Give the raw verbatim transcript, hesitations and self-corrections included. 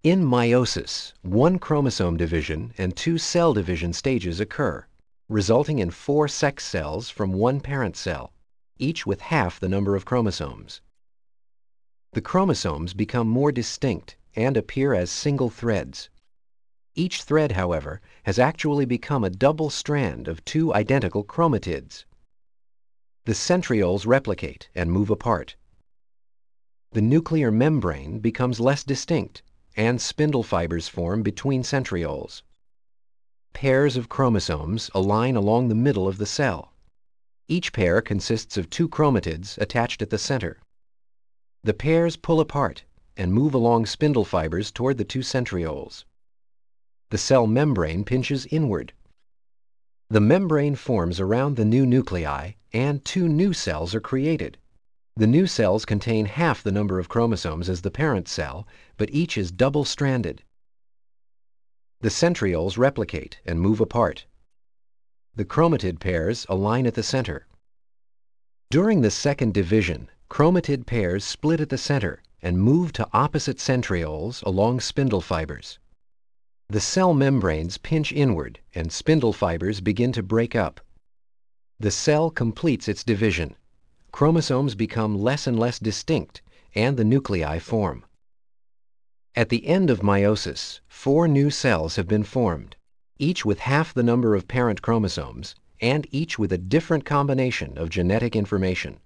In meiosis, one chromosome division and two cell division stages occur, resulting in four sex cells from one parent cell, each with half the number of chromosomes. The chromosomes become more distinct and appear as single threads. Each thread, however, has actually become a double strand of two identical chromatids. The centrioles replicate and move apart. The nuclear membrane becomes less distinct, and spindle fibers form between centrioles. Pairs of chromosomes align along the middle of the cell. Each pair consists of two chromatids attached at the center. The pairs pull apart and move along spindle fibers toward the two centrioles. The cell membrane pinches inward. The membrane forms around the new nuclei, and two new cells are created. The new cells contain half the number of chromosomes as the parent cell, but each is double-stranded. The centrioles replicate and move apart. The chromatid pairs align at the center. During the second division, chromatid pairs split at the center and move to opposite centrioles along spindle fibers. The cell membranes pinch inward and spindle fibers begin to break up. The cell completes its division. Chromosomes become less and less distinct, and the nuclei form. At the end of meiosis, four new cells have been formed, each with half the number of parent chromosomes, and each with a different combination of genetic information.